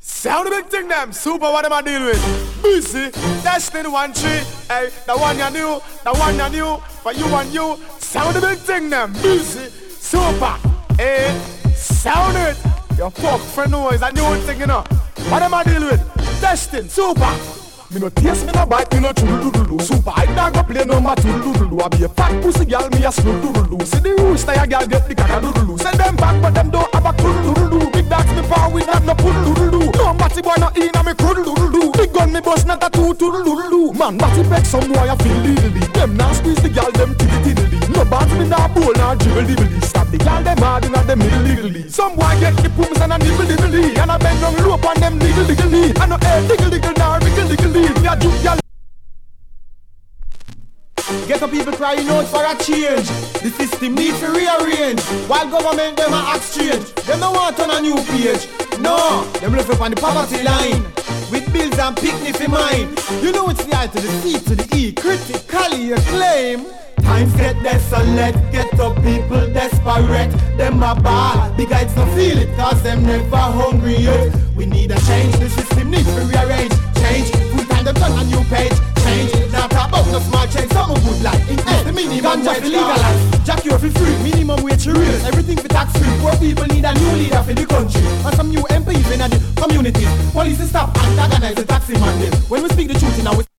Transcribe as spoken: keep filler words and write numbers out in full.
Sound the big thing them, super what am I deal with? Busy, Destiny one tree, hey, the one you knew, the one you knew, for you and you. Sound the big thing them, busy, super, hey, sound it. Your fuck friend knows a new thing, you know. What am I deal with? Destiny, super. Me no taste, me no bite, me no choo-doo-doo-doo. Super, I don't go play no more choo-doo-doo-doo. I be a fat pussy girl, me a slow-doo-doo-doo. See the rooster, ya girl get the caca-doo-doo-doo. Send them back, but them don't have a choo-doo-doo-doo. Big dogs me power, we not no choo-doo-doo-doo. No batty boy no in a me choo-doo-doo-doo. Big gun me bust, not a choo-doo-doo-doo. Man, batty beg some boy a feel diddly. Them now squeeze the girl, them tiddly-tiddly. No bats me nah bowl, nah dribble-dibbly. Stop the girl, them hard inna them middle-diddly. Some boy get the pooms and a nibble-diddly. And a bend down low upon them niggle-diggly. And no air diggle-diggle, nah wriggle-diggly. Me a juke girl. Get the people crying out for a change. The system needs to rearrange. While government them a exchange, them no want on a new page. No, them live up on the poverty line with bills and picnic in mind. You know it's the I to the C to the E, critically acclaim. Times get desolate, get up people desperate. Them a bad, the guys don't feel it cause them never hungry yet. We need a change, the system needs to rearrange. Change, full time them turn a new page. Change, not about no small change, something good like increase the minimum wage legalize. Jack you for free, minimum wage raise. Everything for tax free, poor people need a new leader for the country. And some new M Ps in the community. Police stop and organize the taxi mandate. When we speak the truth in our